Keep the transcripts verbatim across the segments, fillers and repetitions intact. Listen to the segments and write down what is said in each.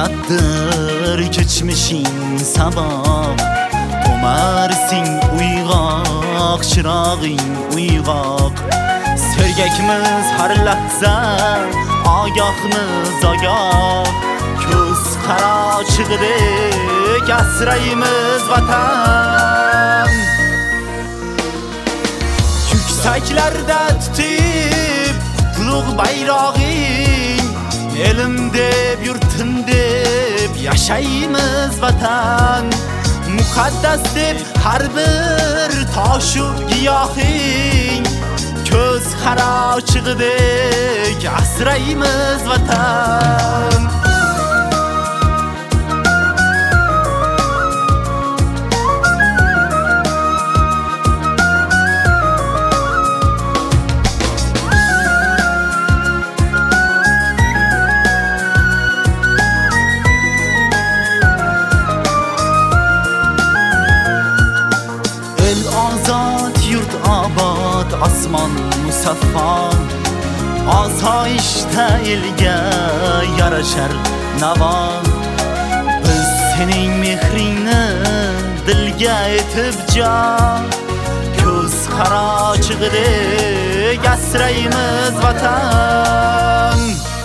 Uzatdır geçmişin sabah Tomarsin uygak, çırağın uygak Sergekimiz her lahza, agahımız agah Köz kara çıgıdık, asrayımız vatan Yükseklerde tutup kutluk bayrağın Elimde yurtundep yaşayımız vatan Mukaddes dep her bir taşu giyahın Köz kara çıgıdık, asrayımız vatan Azat yurt abad, asman musaffa Asayişte elge yaraşar nava Biz senin mehrini dilge etip ca Köz kara çıgıdık, asrayımız vatan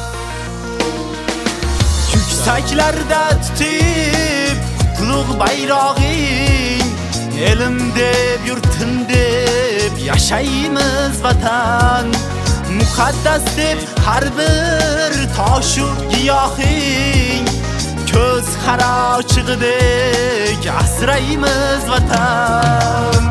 Yükseklerde tutup kutluk bayrağın Elimde yurtundep yaşayımız vatan Mukaddes dep her bir taşu giyahın Köz kara çıgıdık, asrayımız vatan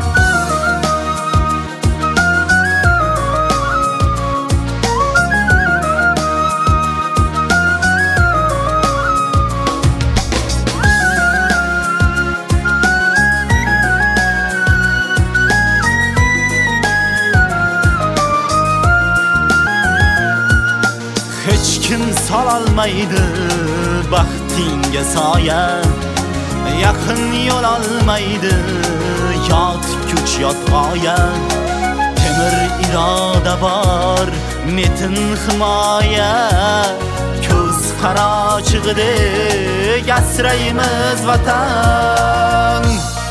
Hiç kim salalmaydı baxtinge soya Yakın yol almaydı yat güç yat g'oya Temir irada var metin himoya Köz kara çıgıdık, asrayımız vatan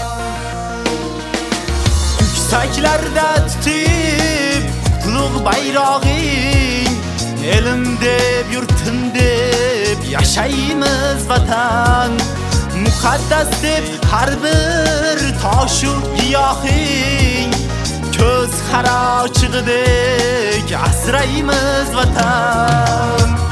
Yükseklerde tutup kutluk bayrağın Elimde yurtundep yaşayımız vatan Mukaddes dep her bir taşu giyahın Köz kara çıgıdık, asrayımız vatan